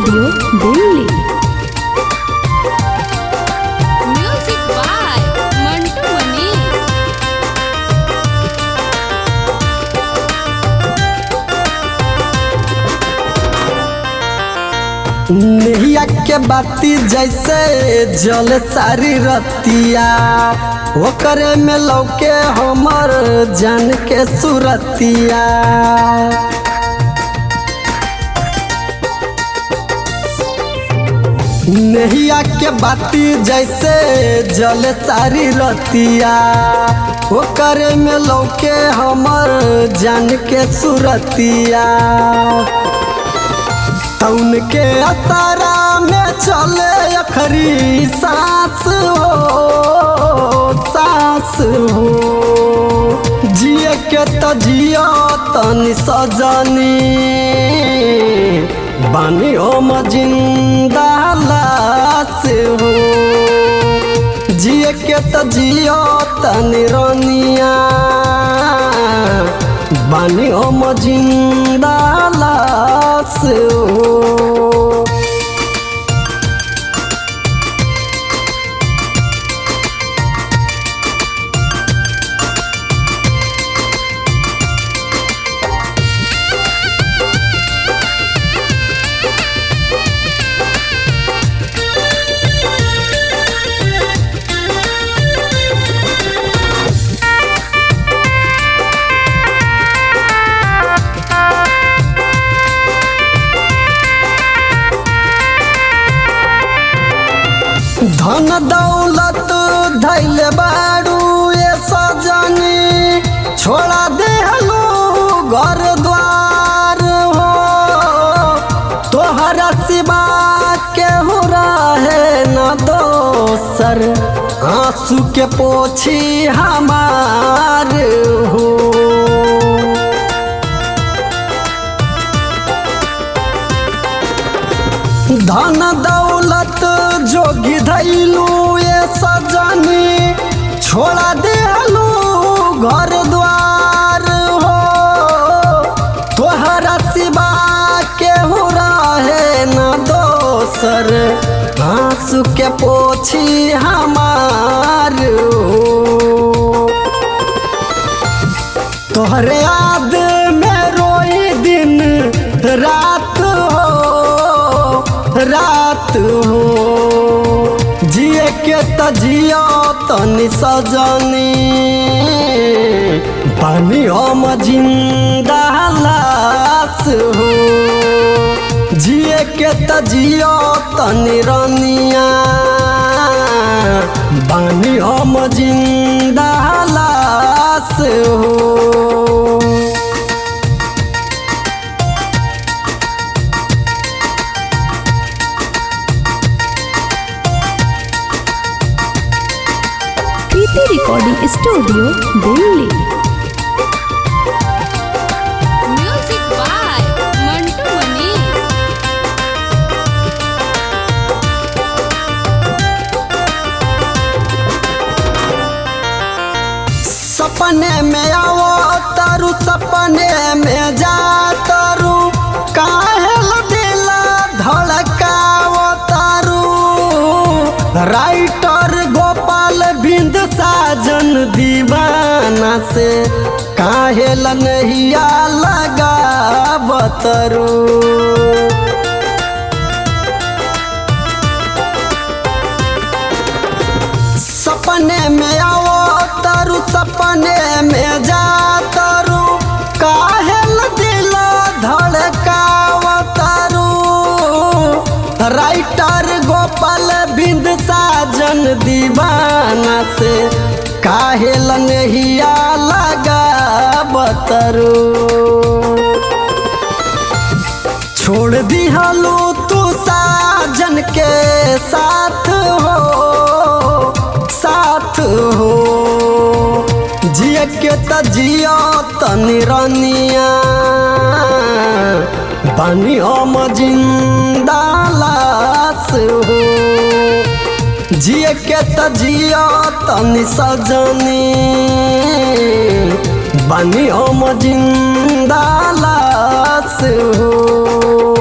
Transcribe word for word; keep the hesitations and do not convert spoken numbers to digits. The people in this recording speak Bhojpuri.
Studio Delhi. Music by Mantu Mani. नैया के बाती जैसे जल सारी रतिया ओकरे में लौके हमर जान के सुरतिया। नैया के बाती जैसे जल सारी रतिया ओकरे में लौके हमर जान के सुरतिया। तउन के अतारा में चले अखरी सांस हो सांस हो। जिए के तो जियो तनी सजनी बानी हम जिंदा लाश हो। जिए के तो जियो तनी रनिया बानी हम जिंदा लाश हो। धन दौलत धैल बारू ये सजनी छोड़ा दे हलो घर द्वार हो। तोहरा सिवा केहू रहे न दोसर आंसू के पोछी हमार हो। धन दौलत जोगी धैलू ये सजनी छोड़ा देलू घर द्वार हो। तोहरा सिवा केहू रहे न दोसर आंसू के पोछी हमार हो। तोहरे याद में रोई दिन रात हो रात हो। जिए के त जियो तनी सजनी बानी हम जिंदा लाश हो। जिए के त जियो तनी रनिया बानी हम जिंदा लाश हो। Recording studio Delhi. Music by Mantu Mani. सपने में आओ तारू सपने में जा तारू काहे दिला धड़काओ तारू। राइटर गोपाल बिंद साजन दीवाना से काहे लनहिया लगा बतरू। सपने में आओ तारू सपने में जा तारू काहे दिला धड़काव तारू। राइटर गोपाल बिंद साजन दीवाना से काहे लनहिया लगा बतरू। छोड़ दिहलू तू साजन के साथ हो साथ हो। जिए के त जियो तनी रनिया बानी हम जिंदा लाश हो। जिए के त जियो तनी सजनी बानी हम जिंदा लाश हो।